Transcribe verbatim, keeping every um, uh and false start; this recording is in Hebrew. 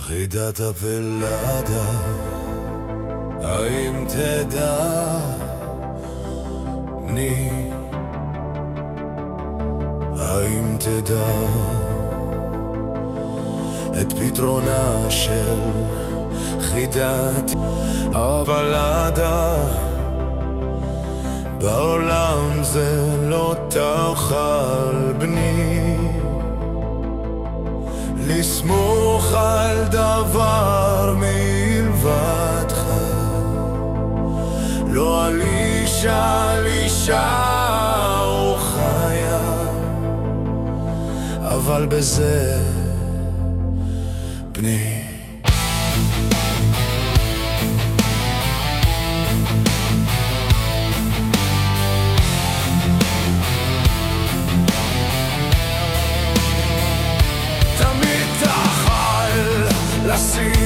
חידת הפלדה, האם תדעני, האם תדע את פתרונה של חידת הפלדה? בעולם זה לא תוכל בני לסמוך על דבר מלבדך, לא על אישה, על אישה או חיה, אבל בזה בני see